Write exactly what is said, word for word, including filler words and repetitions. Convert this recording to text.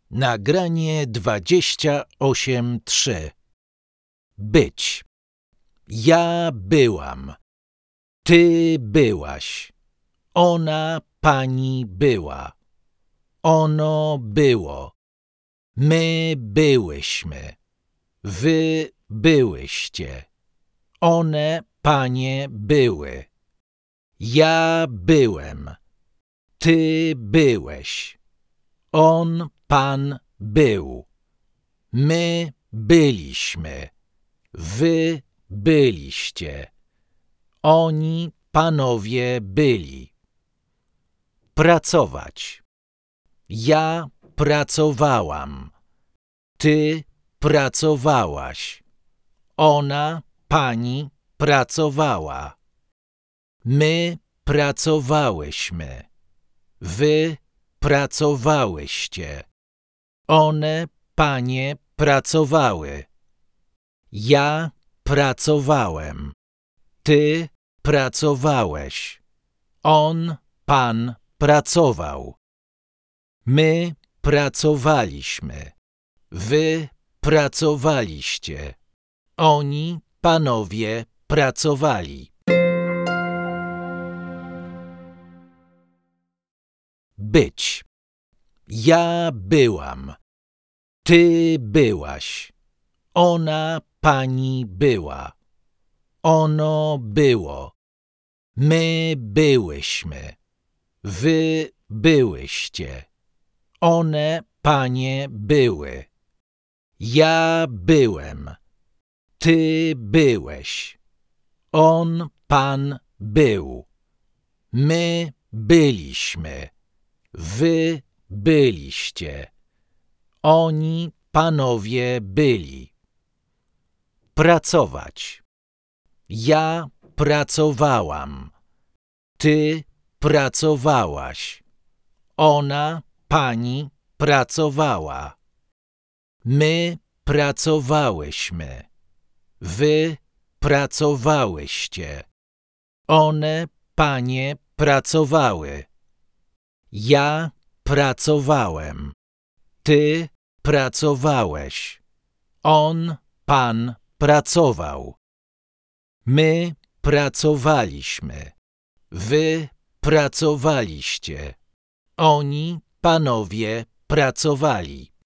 Nagranie dwadzieścia osiem trzy. Być. Ja byłam. Ty byłaś. Ona, pani była. Ono było. My byłyśmy. Wy byłyście. One, panie, były. Ja byłem. Ty byłeś. On, pan, był. My byliśmy. Wy byliście. Oni, panowie, byli. Pracować. Ja pracowałam. Ty pracowałaś. Ona, pani, pracowała. My pracowałyśmy. Wy pracowałyście. One, panie, pracowały. Ja pracowałem. Ty pracowałeś. On, pan, pracował. My pracowaliśmy. Wy pracowaliście. Oni, panowie, pracowali. Być. Ja byłam. Ty byłaś. Ona, pani, była. Ono było. My byłyśmy. Wy byłyście. One, panie, były. Ja byłem. Ty byłeś. On, pan, był. My byliśmy. Wy byliście. Oni, panowie, byli. Pracować. Ja pracowałam. Ty pracowałaś. Ona, pani, pracowała. My pracowałyśmy. Wy pracowałyście. One, panie, pracowały. Ja pracowałem. Ty pracowałeś. On, pan, pracował. My pracowaliśmy. Wy pracowaliście. Oni, panowie, pracowali.